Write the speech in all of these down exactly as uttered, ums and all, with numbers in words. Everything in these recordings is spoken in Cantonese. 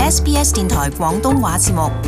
S B S 電台廣東話節目。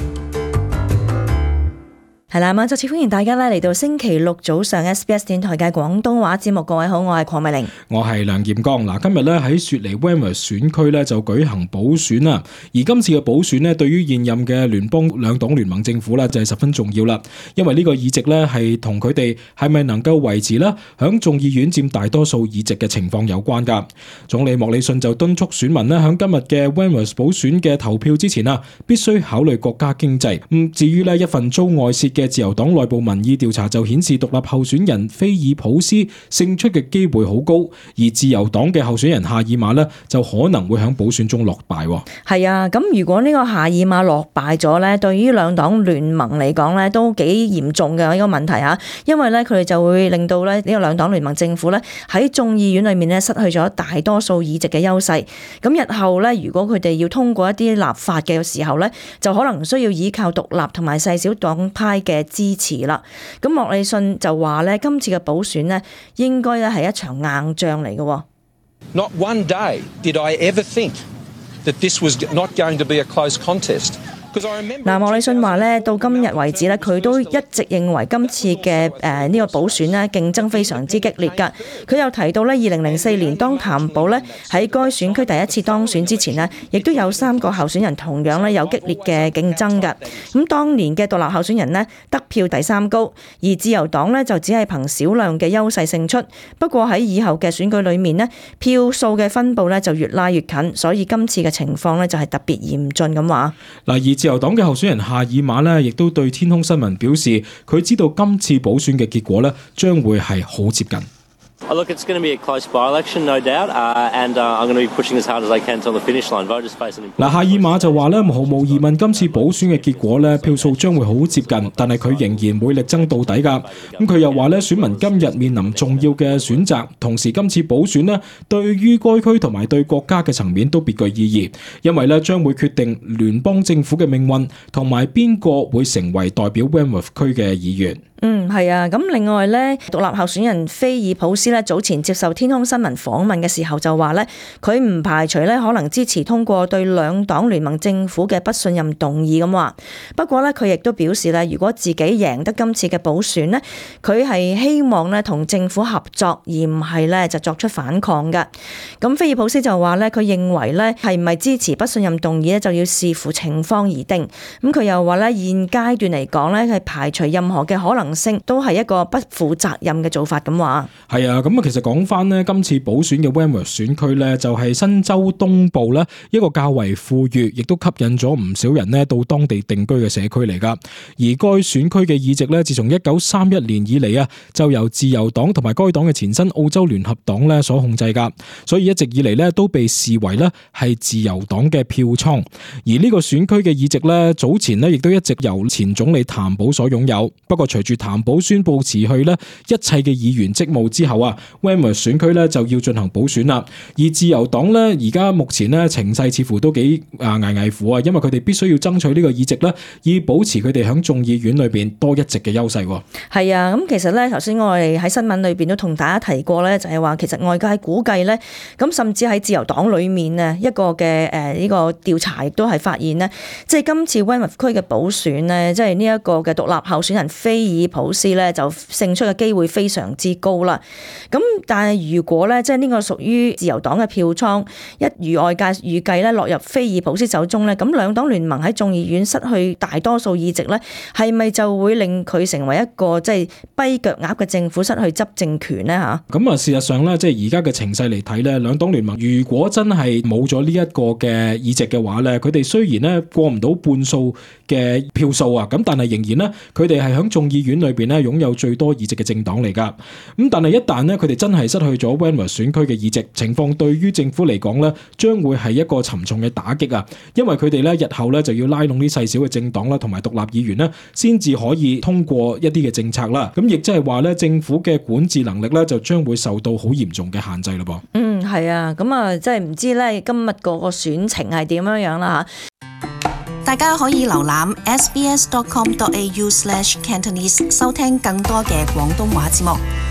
係啦，咁再次歡迎大家咧嚟到星期六早上 S B S 電台嘅廣東話節目。各位好，我係鄺美玲， 我係梁劍剛。嗱，今日咧喺雪梨 Wentworth 選區咧就舉行補選啦。而今次嘅補選咧，對於現任嘅聯邦兩黨聯盟政府咧就係十分重要啦。因為呢個議席咧係同佢哋係咪能夠維持咧響眾議院佔大多數議席嘅情況有關噶。總理莫里遜就敦促選民咧響今日嘅 Wentworth 補選嘅投票之前啊，必須考慮國家經濟。咁至於咧一份遭外泄嘅自由黨內部民意調查就顯示獨立候選人菲爾普斯勝出嘅機會好高，而自由黨嘅候選人夏爾馬呢就可能會喺補選中落敗。 係啊，咁如果呢個夏爾馬落敗咗呢，對於兩黨聯盟嚟講呢都幾嚴重嘅一個問題吓，因為呢，佢哋就會令到咧呢個兩黨聯盟政府呢喺眾議院裏面呢失去咗大多數議席嘅優勢。咁日後呢，如果佢哋要通過一啲立法嘅時候呢，就可能需要依靠獨立同埋細小黨派嘅支持啦。咁莫里遜就話咧，今次嘅補選咧，應該咧係一場硬仗嚟嘅。 Not one day did I ever think that this was not going to be a close contest. 嗱，莫里遜話咧，到今日為止咧，佢都一直認為今次嘅誒呢個補選咧競爭非常之激烈㗎。佢又提到咧，二零零四年當譚寶咧喺該選區第一次當選之前呢，亦都有三個候選人同樣咧有激烈嘅競爭㗎。咁當年嘅獨立候選人呢，得票第三高，而自由黨呢，就只係憑少量嘅優勢勝出。不過喺以後嘅選舉裏面呢，票數嘅分佈咧就越拉越近，所以今次嘅情況咧就係特別嚴峻咁話。 嗱，自由黨嘅候選人夏爾馬咧，亦都對天空新聞表示，佢知道今次補選嘅結果咧，將會係好接近。 Look, it's going to be a close by-election, no doubt, uh, and uh, I'm going to be pushing as hard as I can till the finish line. Voters face an important. 嗱，夏爾馬就話咧，毫無疑問，今次補選嘅結果咧，票數將會好接近，但係佢仍然會力爭到底㗎。咁佢又話咧，選民今日面臨重要嘅選擇，同時今次補選咧，對於該區同埋對國家嘅層面都別具意義，因為咧將會決定聯邦政府嘅命運，同埋邊個會成為代表 Wentworth 區嘅議員。 嗯，係啊，咁另外咧，獨立候選人菲爾普斯咧早前接受天空新聞訪問嘅時候就話咧，佢唔排除咧可能支持通過對兩黨聯盟政府嘅不信任動議咁話。不過咧，佢亦都表示咧，如果自己贏得今次嘅補選咧，佢係希望咧同政府合作，而唔係咧就作出反抗嘅。咁菲爾普斯就話咧，佢認為咧係唔係支持不信任動議咧，就要視乎情況而定。咁佢又話咧，現階段嚟講咧係排除任何嘅可能性，都係一個不負責任嘅做法咁話。 係啊，咁啊，其實講翻呢，今次補選嘅 Wentworth 選區呢，就係新州東部呢一個較為富裕，亦都吸引咗唔少人呢到當地定居嘅社區嚟噶。而該選區嘅議席呢，自從一九三一年以嚟啊，就由自由黨同埋該黨嘅前身澳洲聯合黨呢所控制噶，所以一直以嚟呢，都被視為呢係自由黨嘅票倉。而呢個選區嘅議席呢，早前呢亦都一直由前總理譚寶所擁有。不過隨住譚寶宣布辭去呢一切嘅議員職務之後啊 Wentworth 選區呢就要進行補選啦。而自由黨呢，而家目前呢情勢似乎都幾啊危危乎啊，因為佢哋必須要爭取呢個議席呢，以保持佢哋喺眾議院裏邊多一席嘅優勢。 係啊，咁其實呢，頭先我哋喺新聞裏邊都同大家提過呢，就係話其實外界估計呢，咁甚至喺自由黨裏面呢一個嘅誒呢個調查亦都係發現呢，即係今次 Wentworth 區嘅補選呢，即係呢一個嘅獨立候選人菲爾普斯呢，就勝出嘅機會非常之高啦。咁但係如果咧，即係呢個屬於自由黨嘅票倉，一如外界預計咧落入菲爾普斯手中咧，咁兩黨聯盟喺眾議院失去大多數議席咧，係咪就會令佢成為一個即係跛腳鴨嘅政府，失去執政權咧嚇？ 咁啊，事實上咧，即係而家嘅情勢嚟睇咧，兩黨聯盟如果真係冇咗呢一個嘅議席嘅話咧，佢哋雖然咧過唔到半數嘅票數啊，咁但係仍然咧，佢哋係響眾議院裏邊咧擁有最多議席嘅政黨嚟噶。咁但係一旦咧佢哋真係失去咗 Wentworth 選區嘅議席，情況對於政府嚟講咧，將會係一個沉重嘅打擊啊！因為佢哋咧日後咧就要拉攏啲細小嘅政黨啦，同埋獨立議員咧，先至可以通過一啲嘅政策啦。咁亦即係話咧，政府嘅管治能力咧就將會受到好嚴重嘅限制咯噃。 嗯，係啊，咁啊，即係唔知咧今日個個選情係點樣樣啦嚇。 大家可以瀏覽 s b s dot com dot a u slash cantonese 收聽更多嘅廣東話節目。